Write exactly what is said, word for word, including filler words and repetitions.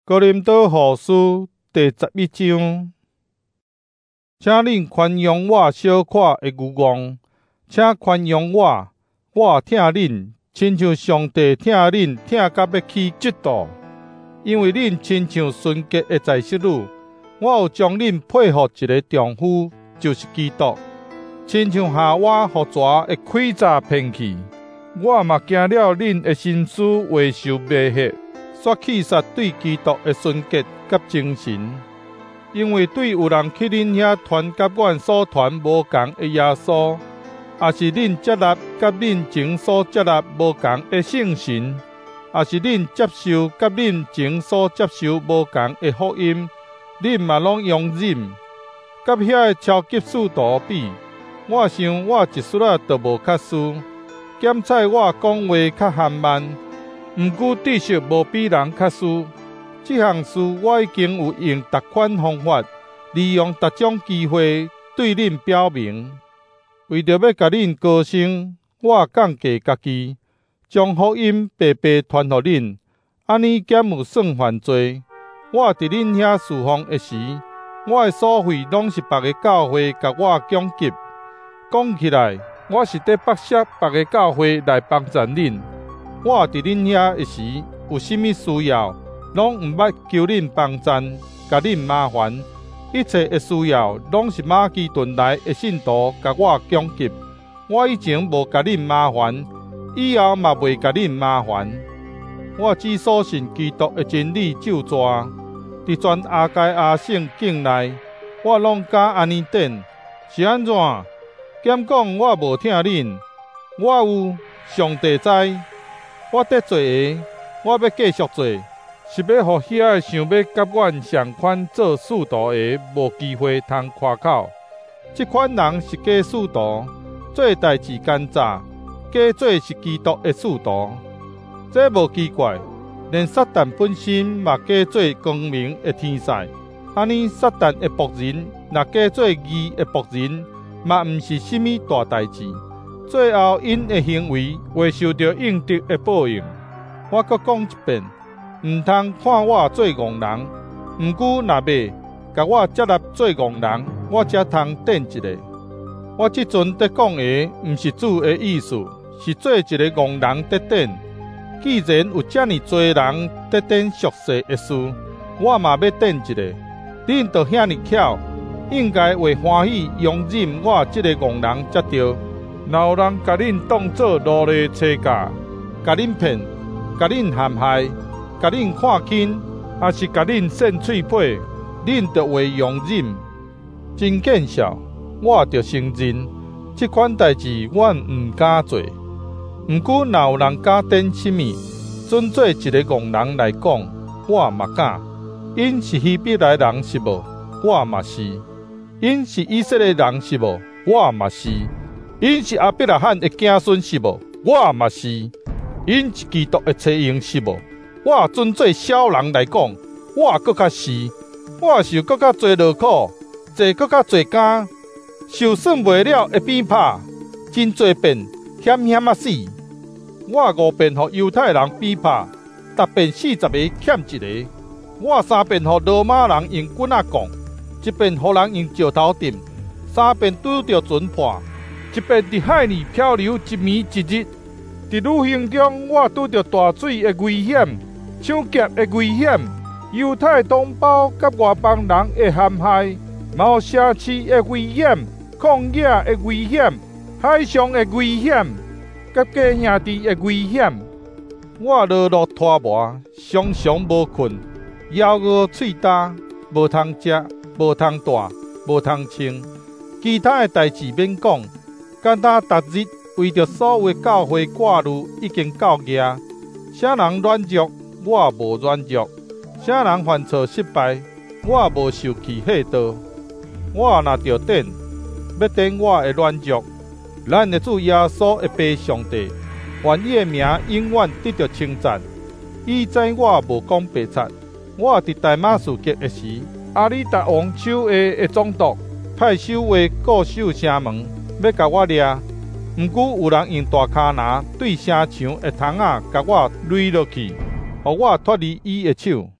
哥林多后书第十一章，请恁宽容我小可的愚妄，请宽容我，我疼恁，亲像上帝疼恁，疼到要起嫉妒。因为恁亲像纯洁的在色女，我有将恁配合一个丈夫，就是基督。亲像夏娃互蛇的诡诈骗去，我嘛惊了恁的心思会受迷惑。煞去杀对基督的纯洁甲精神，因为对有人去恁遐传甲阮所传无共的耶稣，也是恁接纳甲恁前所接纳无共的圣神，也是恁接受甲恁前所接受无共的福音，恁嘛拢容忍。甲遐个超级使徒比，我想我一丝仔都无较输，检采我讲话较含慢。毋过知识无比人较输，这项事我已经有用逐款方法，利用逐种机会对恁表明。为着要甲恁高升，我降低家己，将福音白白传互恁，安尼减有算犯罪。我伫恁遐侍奉的时，我的所费拢是别个教会甲我供给。讲起来，我是伫剥削别个教会来帮助恁。我伫恁遐的时，有甚物需要，拢毋捌求恁帮衬，甲恁麻烦。一切的需要，拢是马其顿来的信徒甲我供给。我以前无甲恁麻烦，以后嘛袂甲恁麻烦。我只所信基督的真理就纸，伫全亚该亚省境内，我拢敢安尼顶。是安怎？兼讲我无疼恁，我有上帝知。我得做下，我要继续做，是要互遐个想要甲阮相款做使徒的无机会通夸口。即款人是假使徒，做代志奸诈，假做是基督的使徒。这无奇怪，连撒旦本身嘛假做光明的天使。安尼，撒旦的仆人若假做义的仆人，嘛毋是甚物大代志。最后，因的行为会受到应得的报应。我阁讲一遍，毋通看我做戆人，毋过若要甲我接纳做戆人，我才通顶一个。我即阵伫讲的，毋是主的意思，是做一个戆人伫顶。既然有遮尔多人伫顶俗世的事，我嘛要顶一个。恁都遐尼巧，应该会欢喜容忍我即个戆人才对。若有人甲恁当作奴隶车架，甲恁骗，甲恁陷害，甲恁看轻，还是甲恁扇喙皮，恁就会容忍。真见笑，我着承认，即款代志阮毋敢做。毋过若有人敢顶什物，准做一个戆人来讲，我嘛敢。因是希伯来人是无，我嘛是；因是以色列人是无，我嘛是。因是阿伯拉罕的子孙是无，我嘛是；因是基督的妻婴是无，我准做小人来讲，我搁较是。我受搁较侪劳苦，坐搁较侪监，受算袂了的鞭拍，真侪遍，险险啊死！我五遍互犹太人鞭拍，逐遍四十个欠一个；我三遍互罗马人用棍仔讲，一遍互人用石头钉，三遍拄着船破。一遍伫海里漂流一暝一日，伫旅行中我拄着大水的危险、抢劫的危险、犹太同胞甲外邦人的陷害、毛城市的危险、旷野的危险、海上的危险，甲假兄弟的危险。我落落拖磨，常常无困，腰饿喙焦，无通食，无通住，无通穿。其他的代志免讲。敢若逐日为着所有教会挂虑已经够额，啥人软弱，我无软弱；啥人犯错失败，我无受气吓到。我若着顶，要顶我的软弱。咱的主耶稣的爸上帝，愿伊的名永远得到称赞。伊知我无讲白贼。我伫大马士革的时，阿里达王手下的总督派守卫固守城门。要甲我掠，毋过有人用大骹拿对城墙的窗仔甲我垒落去，互我脱离伊的手。